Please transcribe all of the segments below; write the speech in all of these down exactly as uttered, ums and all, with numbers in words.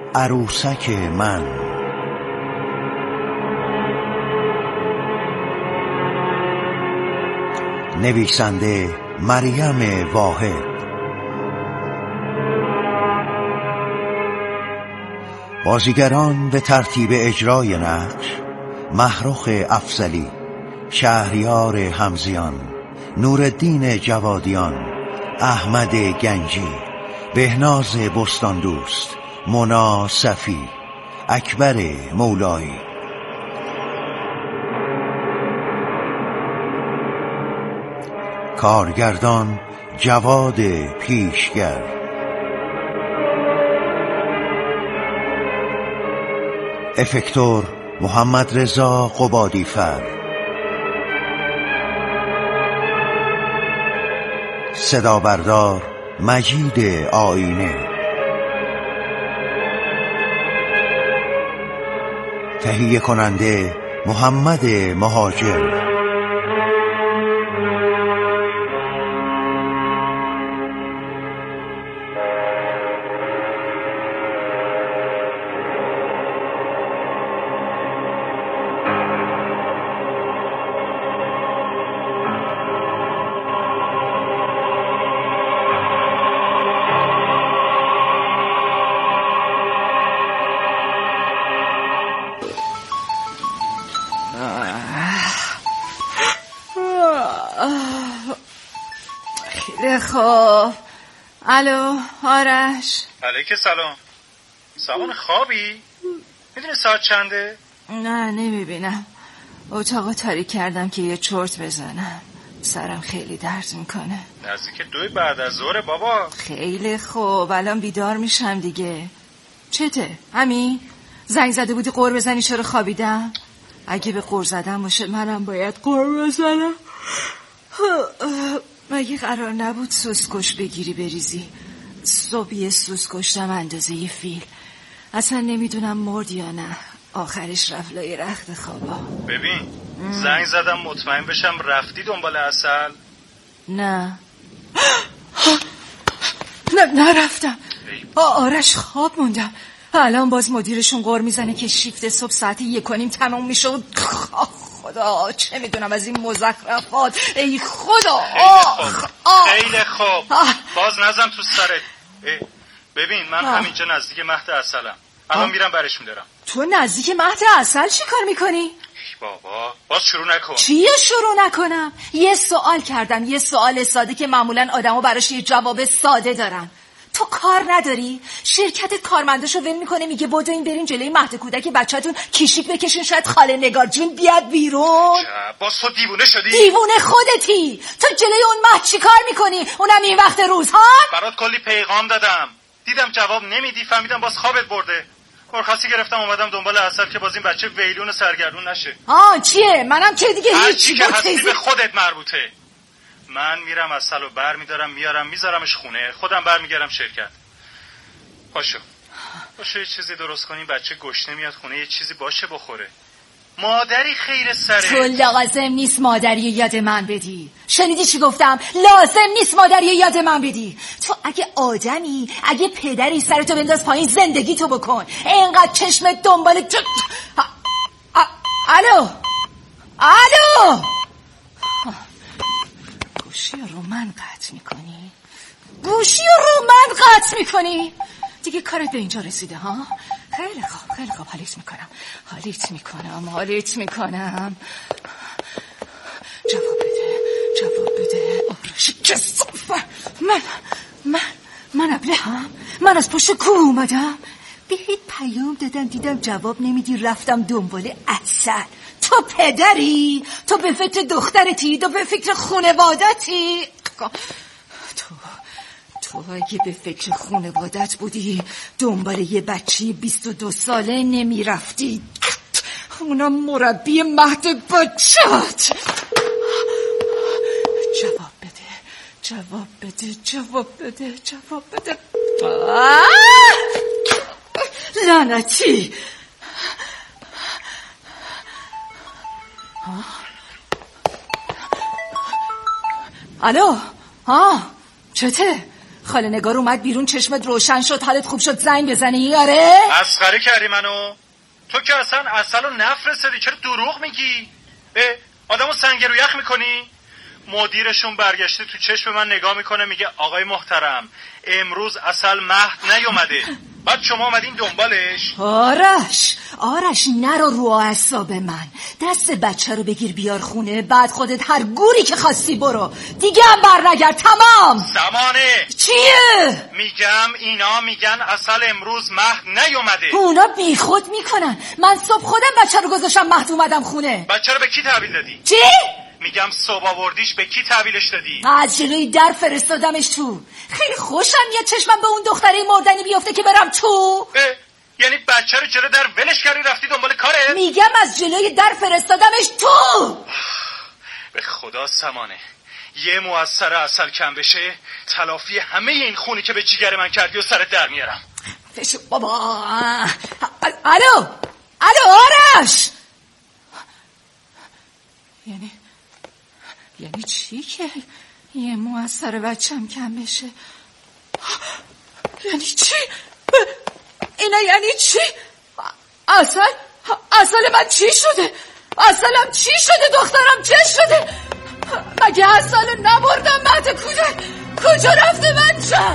عروسک من. نویسنده مریم واحد. بازیگران به ترتیب اجرای نقش: محروخ افضلی، شهریار همزیان، نورالدین جوادیان، احمد گنجی، بهناز بستاندوست، مونا صفی، اکبر مولایی. کارگردان جواد پیشگر. افکتور محمد رضا قبادیفر. صدا بردار مجید آینه. تهیه کننده محمد مهاجر. خب الو آرش. علیک سلام. سامان خوابی؟ میدونی ساعت چنده؟ نه نمیبینم. اتاقو تاریک کردم که یه چرت بزنم. سرم خیلی درد میکنه. نزدیک دوی بعد از ظهر بابا. خیلی خوب الان بیدار میشم دیگه. چته؟ همین؟ زنگ زده بودی قور بزنی چرا خوابیدم؟ اگه به قور زدم باشه منم باید قور بزنم. مگه قرار نبود سوسکش بگیری بریزی؟ صبح یه سوسکش دم اندازه یه فیل. اصلا نمیدونم مرد یا نه. آخرش رفت لای رخت خوابا. ببین ام. زنگ زدم مطمئن بشم رفتی دنبال عسل. نه نه نرفتم. آرش خواب موندم. الان باز مدیرشون غر میزنه که شیفت صبح ساعت یک و نیم تمام میشه و خدا چه میدونم از این مزخرفات. ای خدا. خیلی خوب خیلی خوب باز نزن تو سرت. ببین من آه. همینجا نزدیک مهد عسلم. الان میرم برش میدارم. تو نزدیک مهد عسل چی کار میکنی؟ بابا باز شروع نکن. چیه شروع نکنم؟ یه سوال کردم، یه سوال ساده که معمولا آدمو براش یه جواب ساده دارن. تو کار نداری؟ شرکت کارمنداشو ول میکنه میگه بودو این برین جلوی مهد کودک بچه‌تون کیشیک بکشین شاید خاله نگار جون بیاد بیرون. باز تو دیوونه شدی؟ دیوونه خودتی. تو جلوی اون مهد چی کار میکنی؟ اونم این وقت روز ها؟ برات کلی پیغام دادم دیدم جواب نمیدی فهمیدم باز خوابت برده. مرخصی گرفتم اومدم دنبال عسل که باز این بچه ویلون سرگردون نشه. آه چیه؟ منم که دیگه هیچی که هستی به خودت مربوطه. من میرم عسل رو بر میدارم میارم میذارمش خونه خودم بر میگردم شرکت. پاشو پاشو یه چیزی درست کنیم بچه گشنه میاد خونه یه چیزی باشه بخوره. مادری خیر سره. تو لازم نیست مادری یاد من بدی. شنیدی چی گفتم؟ لازم نیست مادری یاد من بدی. تو اگه آدمی اگه پدری سرتو بنداز پایین زندگی تو بکن. اینقدر چشمت دنبال تو. الو الو گوشی رو من قطع میکنی؟ گوشی رو من قطع میکنی؟ دیگه کارت به اینجا رسیده ها؟ خیلی خوب خیلی خوب حالیت میکنم حالیت میکنم حالیت میکنم جواب بده جواب بده. آرش کثافت. من من من ابله هم من از پشت کوه اومدم بهت پیام دادم دیدم جواب نمیدی رفتم دنبال عسل. تو پدری؟ تو به فکر دخترتی؟ تو به فکر خانوادتی؟ تو تو اگه به فکر خانوادت بودی دنبال یه بچه بیست و دو ساله نمی رفتی. اونم مربی مهد بچه‌ت. جواب بده جواب بده جواب بده جواب بده. لعنتی. الو ها چته؟ خاله نگار اومد بیرون، چشمت روشن شد، حالت خوب شد، زنگ بزنی؟ آره مسخره کردی منو. تو که اصلا عسلو نفرستادی، چرا دروغ میگی؟ آدمو سنگ رو یخ میکنی؟ مدیرشون برگشته تو چشم من نگاه میکنه میگه آقای محترم امروز عسل مهد نیومده، بعد شما اومدین دنبالش. آرش آرش نرو رو اعصاب من، دست بچه رو بگیر بیار خونه، بعد خودت هر گوری که خواستی برو، دیگه هم بر نگرد. تمام. زمانه چیه؟ میگم اینا میگن عسل امروز مهد نیومده. اونا بی خود میکنن. من صبح خودم بچه رو گذاشتم مهد اومدم خونه. بچه رو به کی تحویل دادی؟ چی؟ میگم صبح آوردیش به کی تحویلش دادی؟ از جلوی در فرستادمش تو. خیلی خوشم میاد چشمم به اون دختره مردنی بیفته که برم تو. یعنی بچه رو جلو در ولش کردی رفتی دنبال کاره؟ میگم از جلوی در فرستادمش تو. به خدا سمانه، یه مو از سر عسل کم بشه تلافی همه این خونی که به جیگر من کردی و سرت در میارم. فشو بابا. الو الو آرش. یعنی یعنی چی که یه مو از سر بچم کم بشه؟ یعنی چی؟ اینا یعنی چی؟ اصل اصل من چی شده؟ اصلم چی شده؟ دخترم چه شده؟ مگه اصل نبردم مهد کودک؟ کجا رفته بچم؟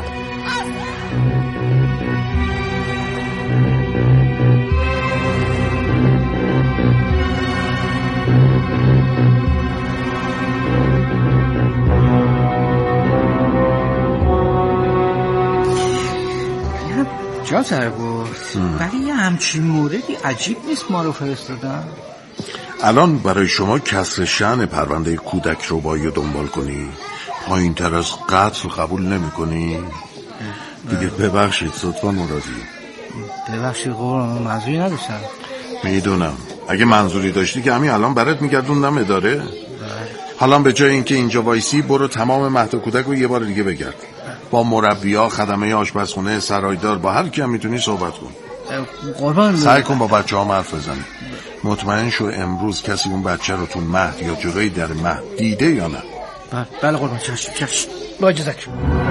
جا سرگرد ولی یه همچین موردی عجیب نیست ما رو فرستادن. الان برای شما کسر شأن پرونده کودک رو باید دنبال کنی، پایین تر از قتل قبول نمی کنی؟ دیگه ببخشید لطفا مرادی. ببخشید قربان، منظوری نداشتم. میدونم اگه منظوری داشتی که همین الان برات میگردوندم اداره. حالا به جای اینکه اینجا وایسی برو تمام مهد کودک رو یه بار دیگه بگرد، با مربیا، خدمه آشپزخونه، سرایدار، با هر کی هم میتونی صحبت کن. قربان سعی کن با بچه ها حرف بزنی. مطمئن شو امروز کسی اون بچه رو تو مهد یا جلوی در مهد دیده یا نه. بله بله قربان، چشم چشم، با اجازهت.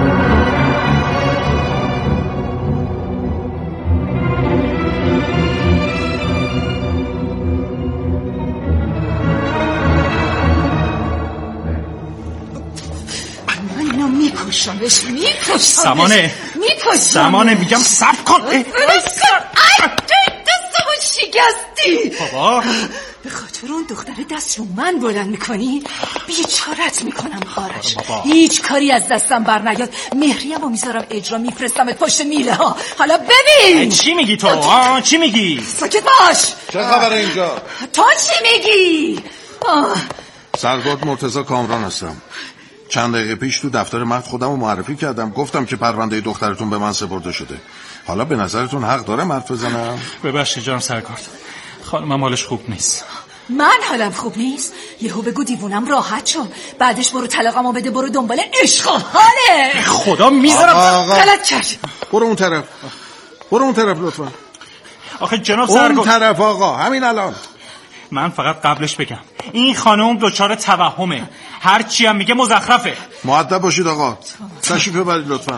میکشمش میکشمش سمانه میکشمش سمانه میگم صبر کن. ای دستمو شکستی بابا. به خاطر اون دختره دست رو من بلند میکنی؟ بیچارت میکنم آرش. هیچ کاری از دستم بر نیاد. مهریم رو میذارم اجرا، میفرستمت پشت میله ها. حالا ببین. چی میگی تو؟ آه چی میگی؟ ساکت باش. چه خبره اینجا؟ تو چی میگی؟ سرگرد مرتضی کامران هستم. چند دقیقه پیش تو دفتر مهد خودم رو معرفی کردم، گفتم که پرونده دخترتون به من سپرده شده. حالا به نظرتون حق دارم حرف بزنم؟ ببخشید جان سرکارد، خانمم حالش خوب نیست. من حالم خوب نیست؟ یهو بگو دیوونم راحت شو، بعدش برو طلاقمو بده، برو دنبال عشق و حاله. خدا میذارم. غلط کردی. برو اون طرف، برو اون طرف لطفا. آخه جناب سرکارد اون طرف آقا، همین الان. من فقط قبلش بگم این خانم دچار توهمه، هر چی هم میگه مزخرفه. مؤدب باشید آقا، تشریف ببرید لطفا.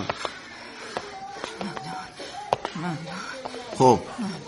خب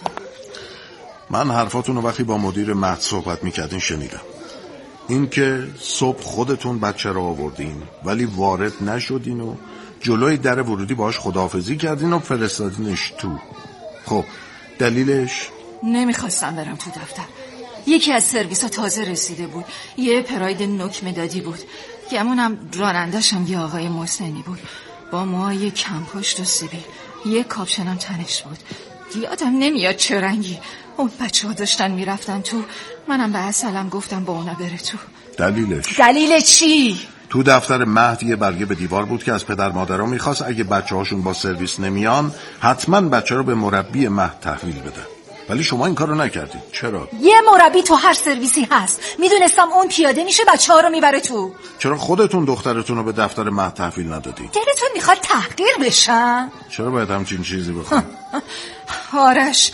من حرفاتون رو وقتی با مدیر مهد صحبت میکردین شنیدم. این که صبح خودتون بچه رو آوردین ولی وارد نشدین و جلوی در ورودی باهاش خداحافظی کردین و فرستادینش تو. خب دلیلش؟ نمیخواستم برم تو دفتر. یکی از سرویس ها تازه رسیده بود، یه پراید نوک مدادی بود، گمونم راننده‌شم یه آقای محسنی بود با موهای کم پشت و سیبیل، یه کاپشنم تنش بود. یادم نمیاد چه رنگی. اون بچه ها داشتن میرفتن تو، منم به عسلم گفتم با اونا بره تو. دلیلش؟ دلیل چی؟ تو دفتر مهد یه برگه به دیوار بود که از پدر مادرها میخواست اگه بچه هاشون با سرویس نمیان حتما بچه رو به مربی مهد تحویل بده، ولی شما این کارو نکردید. چرا؟ یه مربی تو هر سرویسی هست، میدونستم اون پیاده میشه بچه ها رو میبره تو. چرا خودتون دخترتون رو به دفتر مهد تحویل ندادید؟ دلتون میخواد تحقیر بشم؟ چرا باید همچین چیزی بخوام؟ آرش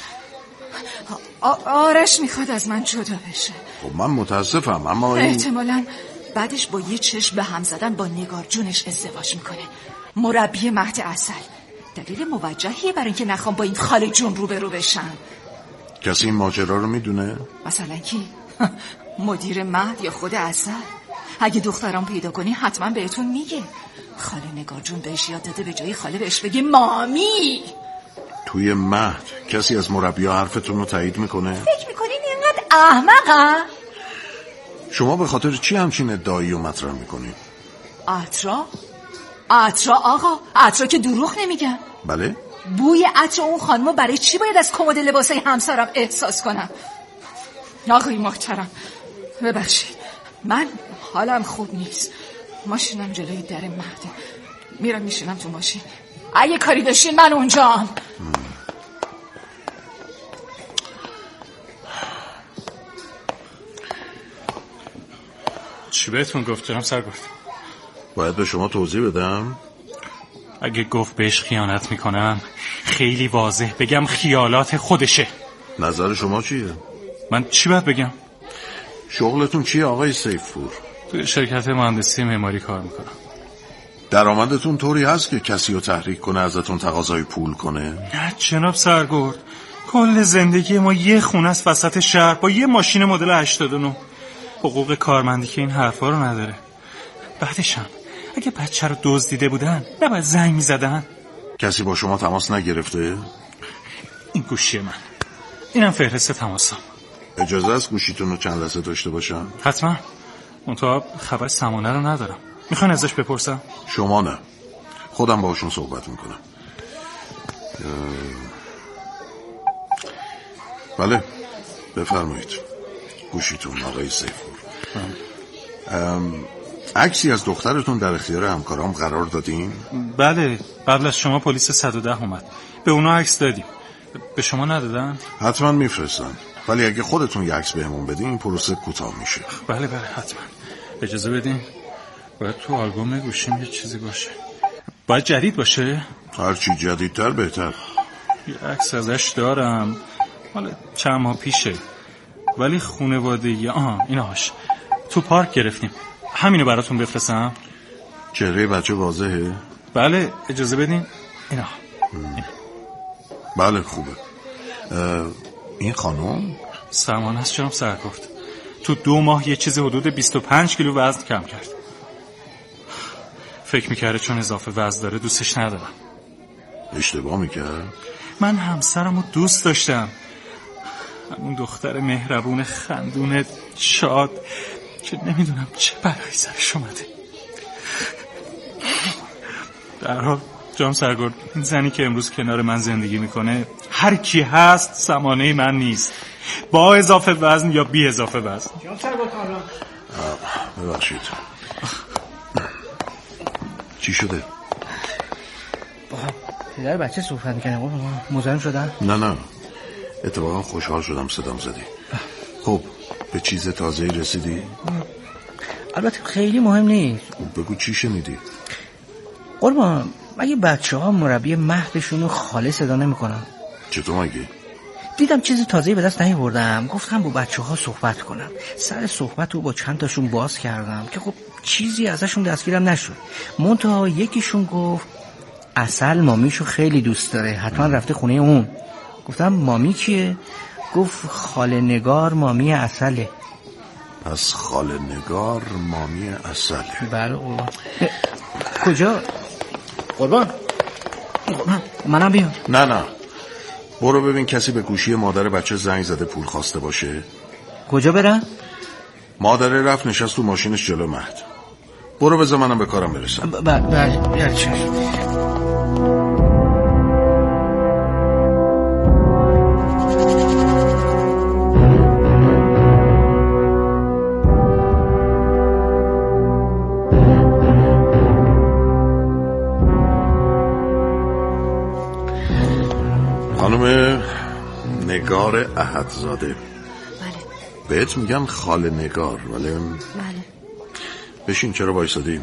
آرش میخواد از من جدا بشه. خب من متاسفم، اما این... احتمالاً بعدش با یه چشم به هم زدن با نگار جونش ازدواج میکنه. مربی مهد عسل. دلیل موجهیه برای اینکه نخوام با این خاله جون روبرو بشم. کسی این ماجرا رو میدونه؟ مثلا کی؟ مدیر مهد یا خود عسل؟ اگه دخترام پیدا کنی حتما بهتون میگه. خاله نگار جون بهش یاد داده به جای خاله بهش بگه مامی. توی مهد کسی از مربی‌ها حرفتون رو تایید میکنه؟ فکر میکنین اینقدر احمقم؟ شما به خاطر چی همچین ادعایی رو مطرح میکنید؟ عطرا؟ عطرا آقا، عطرا که دروغ نمیگن. بله؟ بوی عطر اون خانمو برای چی باید از کمد لباسای همسرم احساس کنم؟ آقای محترم ببخشید، من حالم خوب نیست. ماشینم جلوی در مهده، میرم میشینم تو ماشین. اگه کاری داشتین من اونجام. چی بهتون گفت جناب سرگرد؟ باید به شما توضیح بدم؟ اگه گفت بهش خیانت میکنم خیلی واضح بگم خیالات خودشه. نظر شما چیه؟ من چی باید بگم؟ شغلتون چیه آقای سیفپور؟ توی شرکت مهندسی معماری کار میکنم. درآمدتون طوری هست که کسی رو تحریک کنه ازتون تقاضای پول کنه؟ نه جناب سرگرد، کل زندگی ما یه خونه است وسط شهر با یه ماشین مدل هشتاد و نه. حقوق کارمندی که این حرفا رو نداره. بعدشم اگه بچه رو دزدیده بودن نباید زنگ میزدن. کسی با شما تماس نگرفته؟ این گوشی من، اینم فهرست تماسم. اجازه است گوشیتون رو چند لحظه داشته باشم؟ حتما. منتها خبر سمانه رو ندارم. میخواین ازش بپرسم؟ شما نه، خودم باهاشون صحبت میکنم. بله بفرمایید. گوشیتون آقای سیفور. عکسی از دخترتون در اختیار همکارام قرار دادین؟ بله، قبل از شما پلیس صد و ده اومد، به اونا عکس دادیم. به شما ندادن؟ حتما میفرستن، ولی اگه خودتون یه عکس بهمون بدین این پروسه کوتاه میشه. بله بله حتما. اجازه بدین. باید تو آلبوم گوشیم یه چیزی باشه. باید جدید باشه؟ هر چی جدیدتر بهتر. یه عکس ازش دارم، حالا چند ماه پیشه، ولی خانوادگی. آها ایناش تو پارک گرفتیم. همینو براتون بفرستم؟ چهره بچه واضحه؟ بله اجازه بدین. اینا, اینا. بله خوبه. این خانم سرمان هست جناب سرگرد. تو دو ماه یه چیز حدود بیست و پنج کیلو وزن کم کرد. فکر میکرده چون اضافه وزن داره دوستش ندارم. اشتباه میکرد؟ من همسرمو دوست داشتم، همون دختر مهربون خندون شاد که نمیدونم چه بلایی سرش اومده. در حال جناب سرگرد، این زنی که امروز کنار من زندگی میکنه هر کی هست سمانه من نیست، با اضافه وزن یا بی اضافه وزن. جناب سرگرد حالا ببخشید چی شده؟ با پدر بچه صحبت میکنه. مزاحم شدن؟ نه نه اتفاقا خوشحال شدم صدام زدی. خب به چیز تازه‌ای رسیدی؟ البته خیلی مهم نیست. بگو چی شنیدی؟ قربان مگه بچه ها مربی مهدشون رو خاله صدا نمی کنن؟ چطور مگه؟ دیدم چیز تازه‌ای به دست نیاوردم، گفتم با بچه ها صحبت کنم. سر صحبت رو با چند تاشون باز کردم که خب چیزی ازشون دستگیرم نشد. منتها یکیشون گفت عسل مامیشو خیلی دوست داره، حتما رفته خونه اون. گفتم مامی کیه؟ گفت خاله نگار مامی عسله. پس خاله نگار مامی عسله. بله قربان. کجا؟ قربان منم بیام. نه نه برو ببین کسی به گوشی مادر بچه زنگ زده پول خواسته باشه. کجا برم؟ مادره رفت نشست تو ماشینش جلو مهد. برو بذار منم به کارم برسم. بله بله چه خانم نگار احدزاده. بله. بهت میگن خاله نگار ولی بله. بشین. چرا وایسادی؟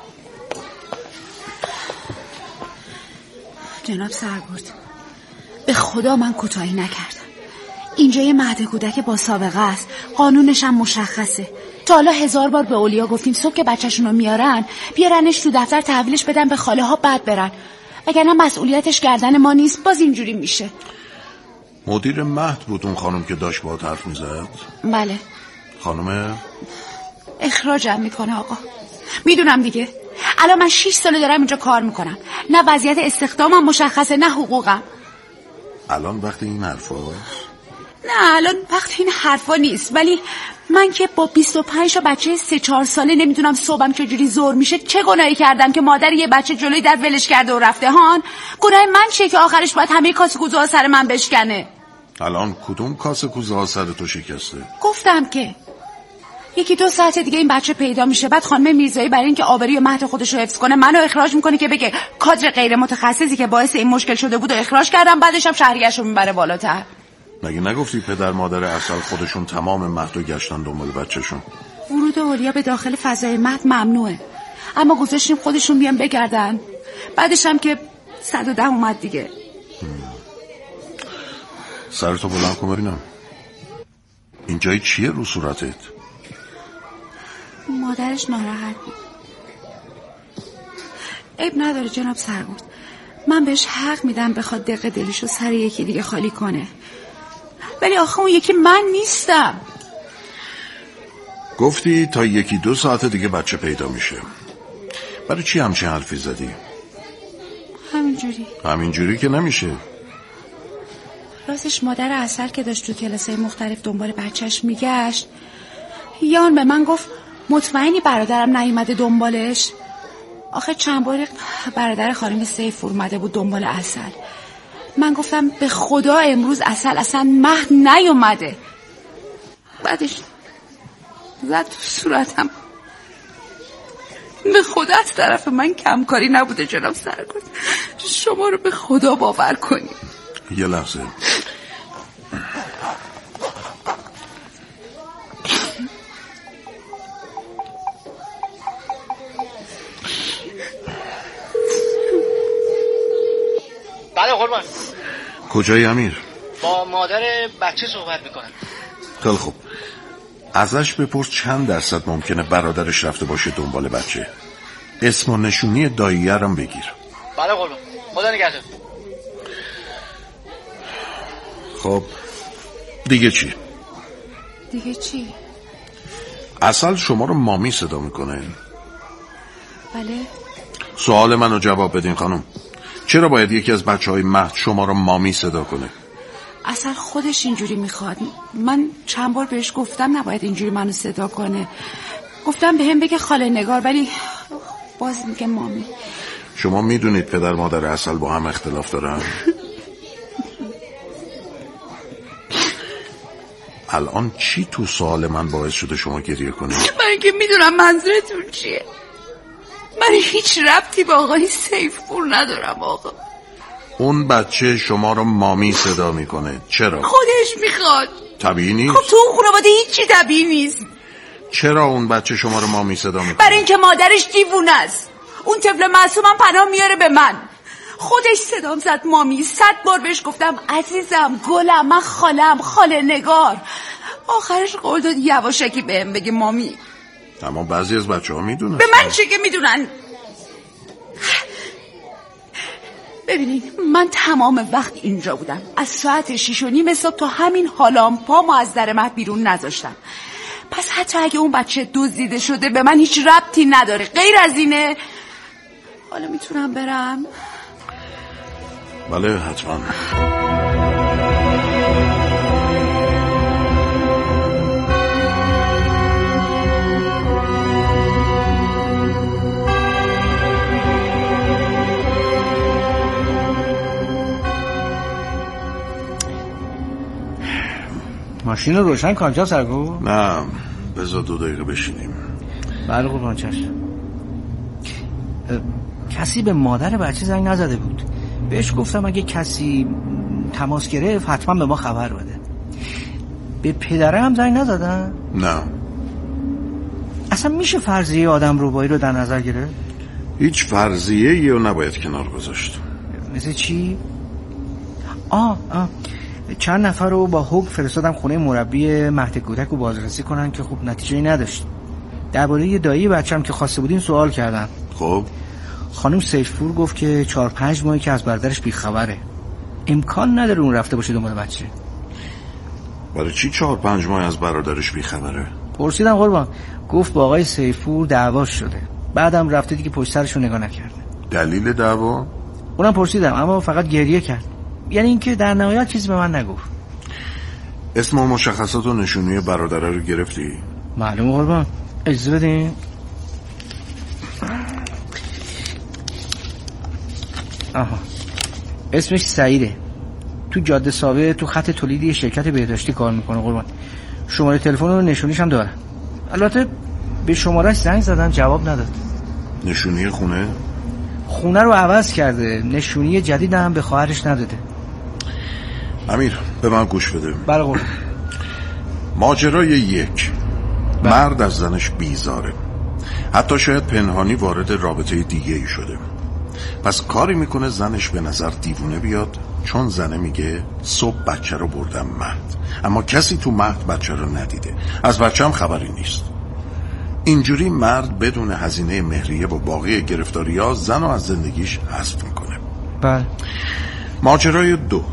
جناب سرگرد به خدا من کوتاهی نکردم. اینجا یه مهد کودک با سابقه است، قانونش هم مشخصه. تا حالا هزار بار به اولیا گفتیم صبح که بچه‌شون رو میارن بیارنش تو دفتر تحویلش بدن به خاله ها بعد برن، وگرنه مسئولیتش گردن ما نیست. باز اینجوری میشه. مدیر مهد بود اون خانم که داشت باهات حرف میزد؟ بله. خانم اخراجم میکنه آقا. میدونم دیگه. الان من شش ساله دارم اینجا کار میکنم، نه وضعیت استخدامم مشخصه نه حقوقم. الان وقت این حرفا؟ نه الان وقت این حرفا نیست، ولی من که با بیست و پنج تا بچه سه چهار ساله نمیدونم صبحم چجوری زور میشه چه گناهی کردم که مادر یه بچه جلوی در ولش کرده و رفته هان. گناه من چیه که آخرش باید همه کاسه کوزه ها سر من بشکنه؟ الان کدوم کاسه کوزه ها سر تو شکسته؟ گفتم که یکی دو ساعت دیگه این بچه پیدا میشه، بعد خانم میرزایی برای اینکه آبروی مهد خودش رو حفظ کنه منو اخراج میکنه که بگه کادر غیر متخصصی که باعث این مشکل شده بود و اخراج کردم، بعدش هم شهریه‌اش رو میبره بالاتر. مگه نگفتی پدر مادر اصل خودشون تمام مهد رو گشتن دنبال بچه‌شون؟ ورود اولیا به داخل فضای مهد ممنوعه، اما گذاشتیم خودشون بیان بگردن. بعدش هم که صد و ده اومد دیگه. سرتو بلند کن ببینم. این جای چیه رو صورتت؟ مادرش ناراحت بود. عیب نداره جناب سرگرد، من بهش حق میدم بخواد دق دلیشو سر یکی دیگه خالی کنه، ولی آخه اون یکی من نیستم. گفتی تا یکی دو ساعت دیگه بچه پیدا میشه. برای چی همچین حرفی زدی؟ همینجوری. همینجوری که نمیشه. راستش مادر اصل که داشت تو کلاسای مختلف دنبال بچهش میگشت، یان به من گفت مطمئنی برادرم نیومده دنبالش؟ آخه چند بار برادر خانم سیف اومده بود دنبال اصل. من گفتم به خدا امروز اصل اصلا مهد نیومده. بعدش زد تو صورتم. به خدا از طرف من کمکاری نبوده جناب سرگرد، شما رو به خدا باور کنید. یه لحظه. بله قربان. کجایی امیر؟ با مادر بچه صحبت میکنم. خیلی خوب. ازش بپرس چند درصد ممکنه برادرش رفته باشه دنبال بچه. اسم و نشونی دایی‌رم بگیر. بله قربان. خدا نگهدار. خب دیگه چی؟ دیگه چی؟ اصل شما رو مامی صدا میکنه؟ بله. سوال منو جواب بدین خانم. چرا باید یکی از بچه های مهد شما رو مامی صدا کنه؟ اصلا خودش اینجوری میخواد. من چند بار بهش گفتم نباید اینجوری منو صدا کنه. گفتم به هم بگه خاله نگار، ولی باز میگه مامی. شما میدونید پدر مادر اصل با هم اختلاف دارن؟ الان چی تو سوال من باعث شده شما گریه کنید؟ من اینکه میدونم منظورتون چیه. من هیچ ربطی با آقای سیفپور ندارم آقا. اون بچه شما رو مامی صدا میکنه. چرا؟ خودش میخواد. طبیعی نیست؟ خب تو اون خانواده هیچی طبیعی نیست. چرا اون بچه شما رو مامی صدا میکنه؟ برای اینکه مادرش دیوونه است. اون طفل معصومم پناه میاره به من. خودش صدام زد مامی. صد بار بهش گفتم عزیزم گلم من خالم خاله نگار. آخرش قول داد یواشکی بهم بگه مامی. اما بعضی از بچه ها میدونن. به من چه که میدونن؟ ببینید من تمام وقت اینجا بودم. از ساعت شیش و نیم صبح تا همین حالام پامو از در مهد بیرون نذاشتم. پس حتی اگه اون بچه دزدیده شده به من هیچ ربطی نداره. غیر از اینه. حالا میتونم برم؟ بله حتما. ماشین رو روشن کن جا سرگو؟ نه بذار دو دقیقه بشینیم. بله قربان چشم. کسی به مادر بچه زنگ نزده بود. بهش گفتم اگه کسی تماس گرفت حتما به ما خبر بده. به پدره هم زنگ نزدن؟ نه. اصلا میشه فرضیه آدم روبایی رو در نظر گرفت؟ هیچ فرضیه یا نباید کنار گذاشت. مثل چی؟ آه آه چند نفر رو با هوگ فرستادم خونه مربی مهد کودک رو بازرسی کنن که خب نتیجه‌ای نداشت. درباره دایی بچه‌م که خواسته بودین سوال کردم. خب خانم سیفپور گفت که چهار پنج ماهی که از برادرش بیخبره. امکان نداره اون رفته باشه دنبال بچه. برای چی چهار پنج ماه از برادرش بیخبره؟ پرسیدم قربان، گفت با آقای سیفپور دعوا شده، بعدم رفته دیگه پشت سرشو نگاه نکرده. دلیل دعوا؟ اونم پرسیدم اما فقط گریه کرد. یعنی اینکه در نهایت چیزی به من نگفت. اسم و مشخصات و نشونی برادره رو گرفتی؟ معلومه قربان، اجازه بدین. آها، اسمش سعیده، تو جاده ساوه تو خط تولیدی شرکت بهداشتی کار میکنه قربان. شماره تلفن و نشونیش هم داره. البته به شمارهش زنگ زدم جواب نداد. نشونی خونه؟ خونه رو عوض کرده، نشونی جدید هم به خواهرش نداده. امیر به من گوش بده. بله قربان. ماجرای یک، مرد از زنش بیزاره، حتی شاید پنهانی وارد رابطه دیگه ای شده. پس کاری میکنه زنش به نظر دیوونه بیاد، چون زنه میگه صبح بچه رو بردم مهد، اما کسی تو مهد بچه رو ندیده، از بچه هم خبری نیست. اینجوری مرد بدون هزینه مهریه و باقی گرفتاری ها زن رو از زندگیش حذف میکنه. بله. ماجرای دو،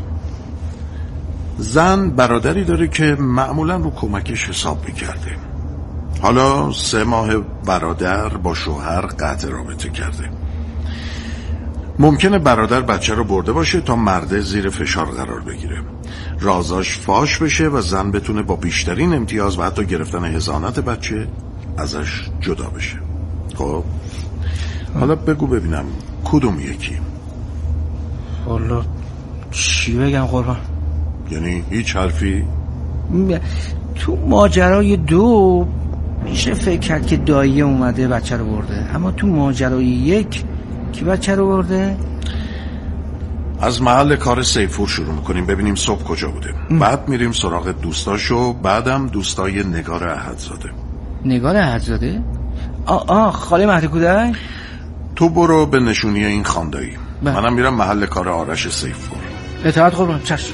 زن برادری داره که معمولا رو کمکش حساب میکرده. حالا سه ماه برادر با شوهر قطع رابطه کرده. ممکنه برادر بچه رو برده باشه تا مرده زیر فشار قرار بگیره، رازاش فاش بشه و زن بتونه با بیشترین امتیاز و حتی گرفتن حضانت بچه ازش جدا بشه. خب حالا بگو ببینم کدوم یکی؟ حالا چی بگم قربان؟ یعنی هیچ حرفی؟ تو ماجرای دو میشه فکر کرد که دایی اومده بچه رو برده، اما تو ماجرای یک کی بچه رو برده؟ از محل کار سیفور شروع میکنیم ببینیم صبح کجا بوده. ام. بعد میریم سراغ دوستاشو، بعدم دوستای نگار احدزاده. نگار احدزاده؟ آه آه خاله مهد کودک؟ تو برو به نشونی این خاندایی. منم میرم محل کار آرش سیفور. اطاعت قربان. چشم.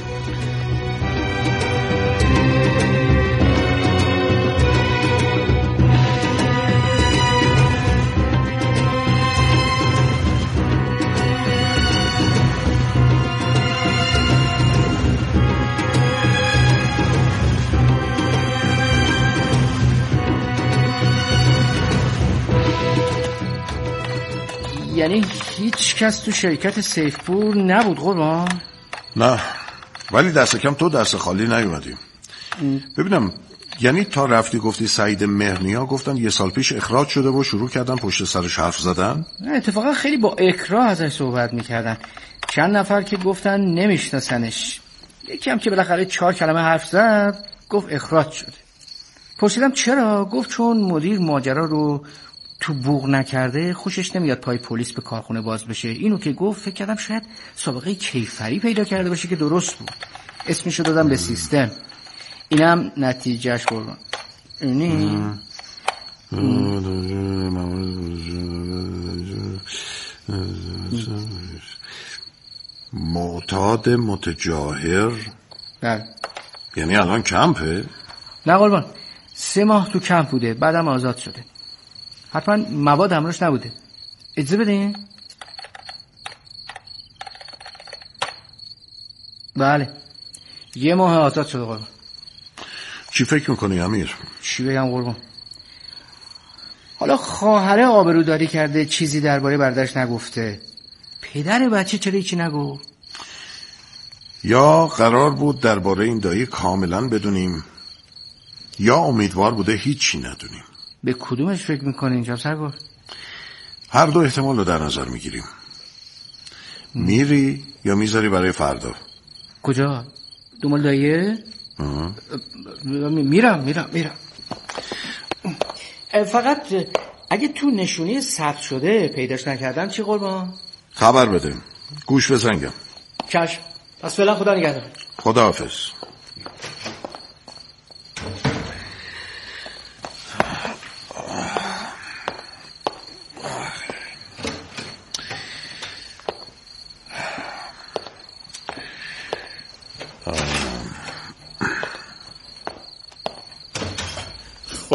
یعنی هیچ کس تو شرکت سیفپور نبود قربان؟ نه، ولی دست کم تو دست خالی نیومدیم. ببینم، یعنی تا رفتی گفتی سعید مهرنیا گفتن یه سال پیش اخراج شده و شروع کردن پشت سرش حرف زدن؟ نه، اتفاقا خیلی با اکراه ازش صحبت میکردن. چند نفر که گفتن نمیشناسنش، یکی هم که بالاخره چهار کلمه حرف زد گفت اخراج شده. پرسیدم چرا؟ گفت چون مدیر ماجرا رو تو بوق نکرده، خوشش نمیاد پای پلیس به کارخونه باز بشه. اینو که گفت فکر کردم شاید سابقه کیفری پیدا کرده باشه که درست بود. اسمشو دادم به سیستم. اینم نتیجهش قربان. اینی معتاد متجاهر. بله. یعنی الان کمپه؟ نه قربان، سه ماه تو کمپ بوده، بعدم آزاد شده. حتما مواد همراش نبوده. اجازه بدین؟ بله، یه ماه آزاد شده قربان. چی فکر میکنی امیر؟ چی بگم قربان؟ حالا خواهره آبروداری کرده، چیزی درباره برادرش نگفته. پدر بچه چرا هیچی نگفت؟ یا قرار بود درباره این دایی کاملا بدونیم، یا امیدوار بوده هیچی ندونیم. به کدومش فکر میکنی اینجا سرگار؟ هر دو احتمال رو در نظر میگیریم. میری یا میذاری برای فردا؟ کجا؟ دنبال داییه؟ میرم میرم میرم فقط اگه تو نشونی ثبت شده پیداش نکردم چی قربان؟ خبر بده، گوش بزنگم. چشم، پس فعلا خدا نگهدار. خداحافظ.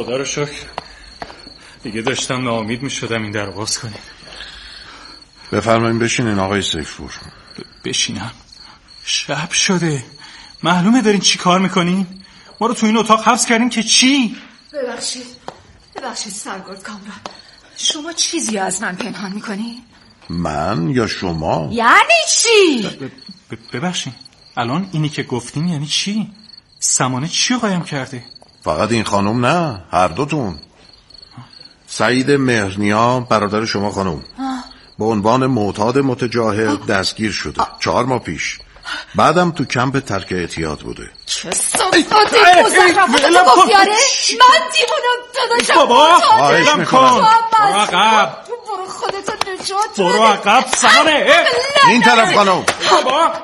خدا رو شکر. دیگه داشتم ناامید می شدم این در باز کنید. بفرمایید بشینین آقای سیفپور. ب- بشینم؟ شب شده، معلومه دارین چی کار میکنین؟ ما رو تو این اتاق حبس کردین که چی؟ ببخشید ببخشید سرگرد کامران، شما چیزی از من پنهان میکنی؟ من یا شما؟ یعنی چی؟ ب- ب- ببخشین الان اینی که گفتین یعنی چی؟ سمانه چی رو قایم کرده؟ فقط این خانم نه، هر دوتون. سعید مهرنیا برادر شما خانم به عنوان معتاد متجاهل دستگیر شده چهار ماه پیش. بعدم تو کمپ ترک اعتیاد بوده. چه صفاتی مزخرفات تو گفتیاره؟ من دیوونم داداشم. بابا خواهش برم میکنم. کن. برو عقب، برو خودتو نجات بده. برو عقب سمانه. این طرف خانم. بابا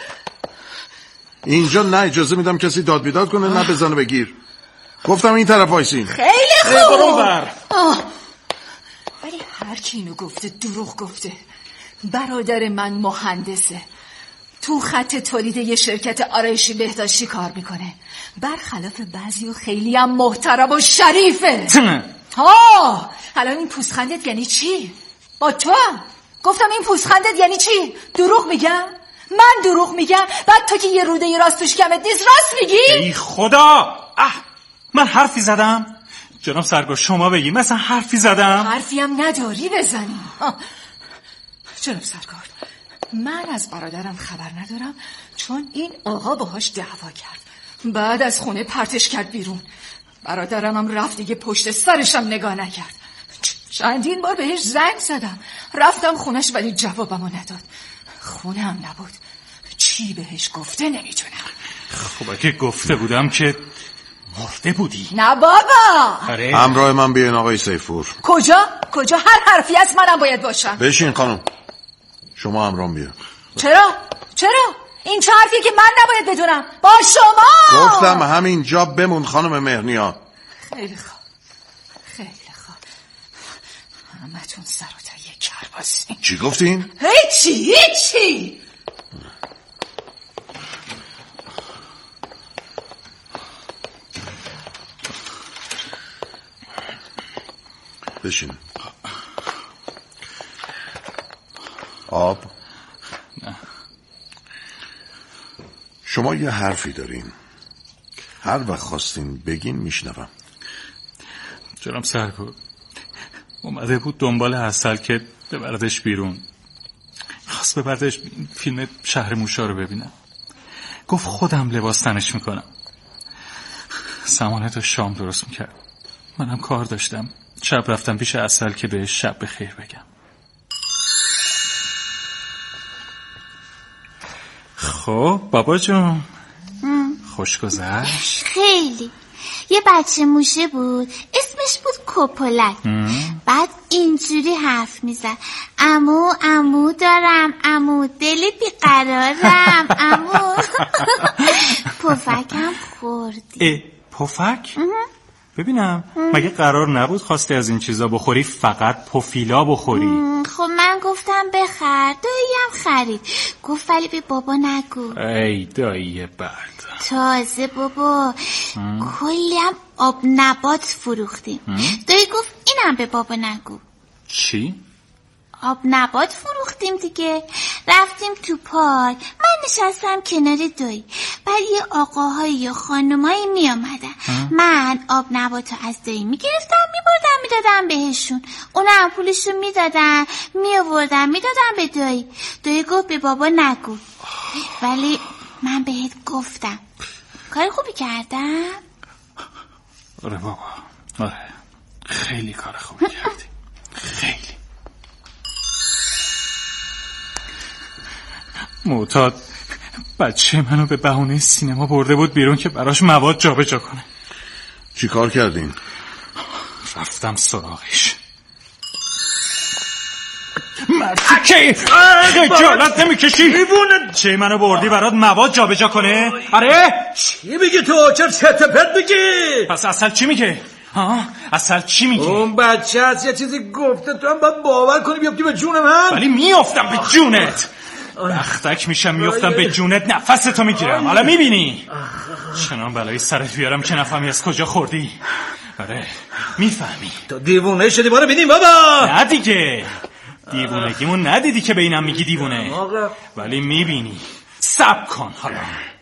اینجا نه اجازه میدم کسی داد بیداد کنه نه بزنه بگیر. گفتم این طرف وایسین. خیلی برو خوب. بر. ولی هر کی اینو گفته دروغ گفته. برادر من مهندسه، تو خط تولید یه شرکت آرایشی بهداشتی کار میکنه، برخلاف بعضی و خیلی هم محترم و شریفه. ها الان این پوزخندت یعنی چی؟ با تو هم گفتم این پوزخندت یعنی چی؟ دروغ میگم؟ من دروغ میگم؟ بعد تو که یه روده ی راست توش کمت نیست راست میگی؟ ای خدا، اه من حرفی زدم؟ جناب سرگرد شما بگی مثلا حرفی زدم؟ حرفی هم نداری بزنی. جناب سرگرد من از برادرم خبر ندارم، چون این آقا باهاش دعوا کرد، بعد از خونه پرتش کرد بیرون. برادرم هم رفت دیگه پشت سرشم نگاه نکرد. چندین بار بهش زنگ زدم، رفتم خونش ولی جوابمو نداد. خونه هم نبود، چی بهش گفته نمیدونم. خب اگه گفته بودم که مرده بودی. نه بابا. آره. همراه من بیاین آقای سیفپور. کجا؟ کجا؟ هر حرفی از منم باید باشم. بشین خانم. شما همراه بیا. چرا؟ چرا؟ این چه حرفیه که من نباید بدونم؟ با شما گفتم همین جا بمون خانم مهرنیا. خیلی خوب، خیلی خوب. همتون سر و تا یک کرباسین. چی گفتین؟ هیچی هیچی. بشین. آب؟ نه. شما یه حرفی دارین، هر وقت خواستین بگین میشنوم. جناب سرگرد اومده بود دنبال عسل که ببردش بیرون، خواست ببردش فیلم شهر موشا رو ببینم. گفت خودم لباس تنش میکنم. سمانه تا شام درست میکرد، منم کار داشتم. شب رفتم پیش عسل که بهش شب بخیر بگم. خب بابا جون خوش گذشت؟ خیلی. یه بچه موشه بود اسمش بود کوپولک. بعد اینجوری حرف میزد: عمو عمو دارم، عمو دل بیقرارم، عمو. پفکم خوردی. اه پفک؟ ببینم مگه قرار نبود خواستی از این چیزا بخوری فقط پفیلا بخوری؟ خب من گفتم بخر، داییم خرید. گفت ولی به بابا نگو. ای دایی بد. تازه بابا کلی هم آب نبات فروختیم. دایی گفت اینم به بابا نگو. چی؟ آب نبات فروختیم دیگه. رفتیم تو پارک، من نشستم کنار دایی، بعد یه آقاهایی یا خانمایی می آمدن. من آب نباتو از دایی می گرفتم می بردم می دادم بهشون، اونا هم پولشو می دادن می آوردم می دادم به دایی. دایی گفت به بابا نگو، ولی من بهت گفتم. کار خوبی کردم؟ آره بابا، آره خیلی کار خوبی کردی، خیلی. معتاد بچه منو به بهونه سینما برده بود بیرون که براش مواد جابجا کنه. چی کار کردین؟ رفتم سراغش. مردی که خجالت نمیکشی؟ چه منو بردی برات مواد جابجا کنه؟ آره؟ چی میگی تو؟ چرا چرت و پرت میگی؟ پس اصل چی میگه؟ ها؟ اصل چی میگه؟ اون بچه از یه چیزی گفته، تو هم باید باور کنی بیافتی به جون من. ولی میافتم به جونت، بختک میشم میافتم به جونت، نفستو میگیرم. حالا میبینی چنان بلایی سرت بیارم که نفهمی از کجا خوردی. آره میفهمی. تو دیوونه شدی، برو ببینیم بابا. نه دیگه، دیوونگیمون ندیدی که به اینم میگی دیوونه، آقا ولی میبینی. صبر کن حالا.